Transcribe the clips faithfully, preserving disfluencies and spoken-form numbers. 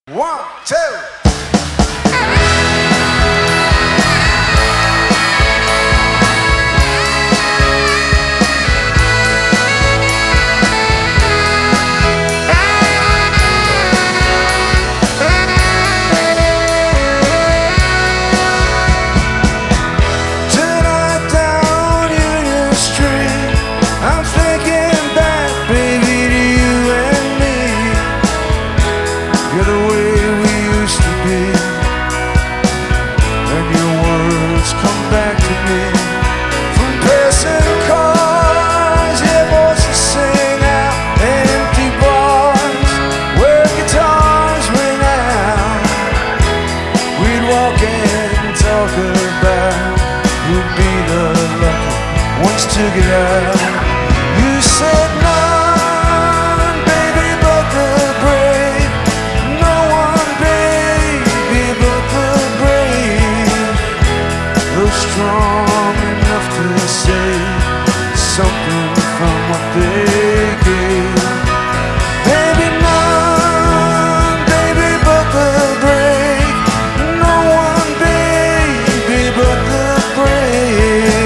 One, two. To get out, you said none, baby, but the brave. No one, baby, but the brave. Those strong enough to save something from what they gave. Baby, none, baby, but the brave. No one, baby, but the brave.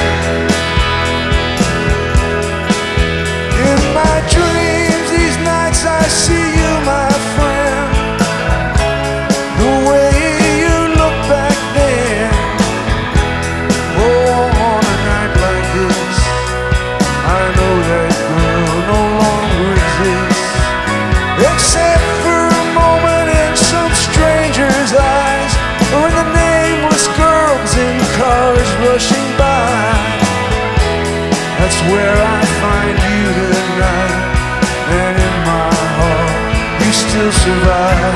Except for a moment in some stranger's eyes, or in the nameless girls in cars rushing by. That's where I find you tonight, and in my heart you still survive.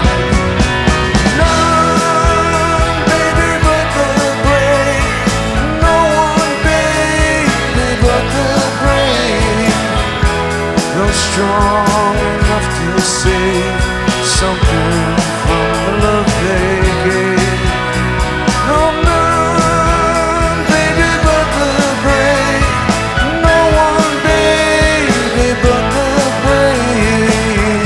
None, baby, but the brave. No one, baby, but the brave. Though strong enough to save something from the love they gave. No, none, baby, but the brave. No one, baby, but the brave.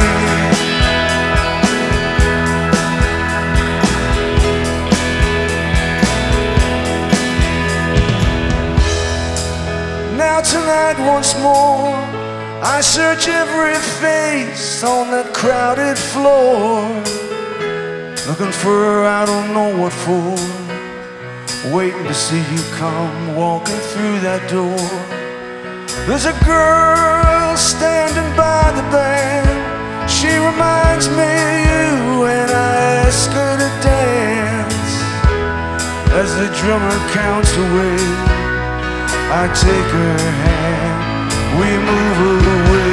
Now tonight once more I search every face on that crowded floor, looking for I don't know what for, waiting to see you come walking through that door. There's a girl standing by the band. She reminds me of you and I ask her to dance. As the drummer counts away, I take her hand, we move away.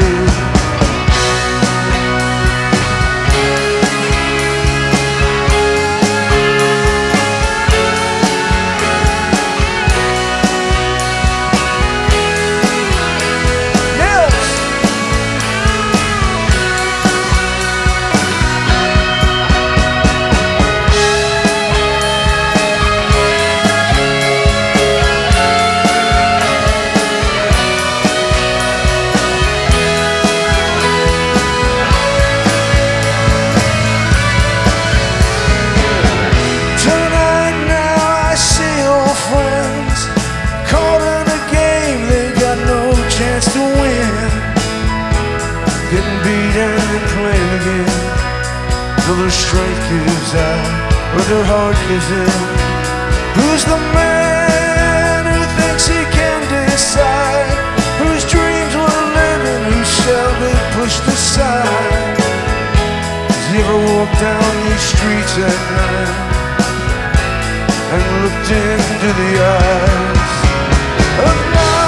Getting beaten and playing again, till their strength gives out, or their heart gives in. Who's the man who thinks he can decide whose dreams were living, who shall be pushed aside? Has he ever walked down these streets at night and looked into the eyes of night?